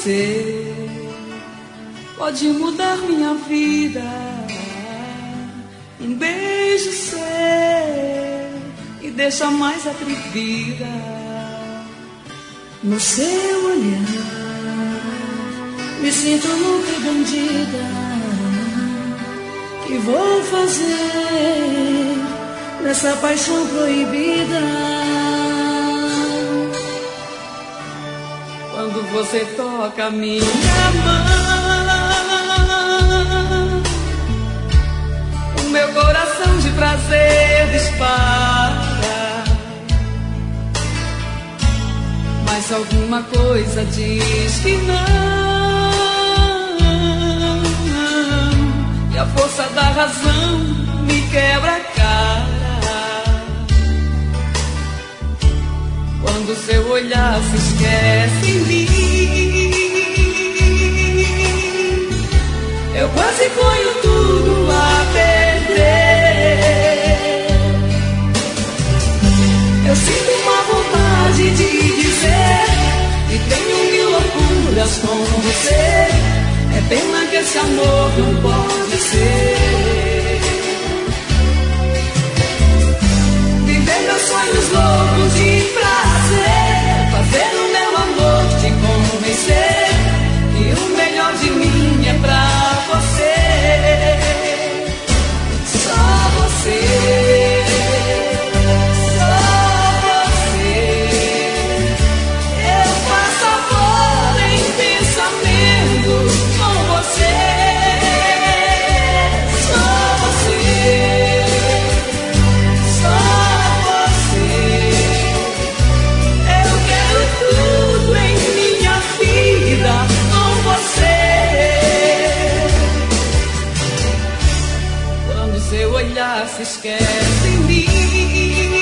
você pode mudar minha vida. Um beijo seu me deixa mais atrevida. No seu olhar me sinto louca e bandida. Que vou fazer nessa paixão proibida? Quando você toca minha mão, o meu coração de prazer dispara. Mas alguma coisa diz que não, e a força da razão me quebra a cara. Quando seu olhar se esquece em mim, eu quase ponho tudo a perder. Eu sinto uma vontade de dizer que tenho mil loucuras com você. É pena que esse amor não pode ser. Viver meus sonhos loucos de prazer, fazer o meu amor te convencer que o melhor de mim é pra você. Só você. Se esquece em mim,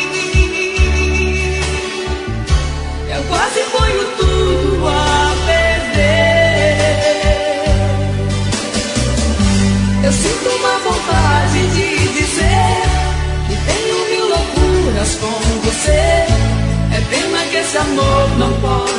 eu quase ponho tudo a perder. Eu sinto uma vontade de dizer que tenho mil loucuras com você. É pena que esse amor não pode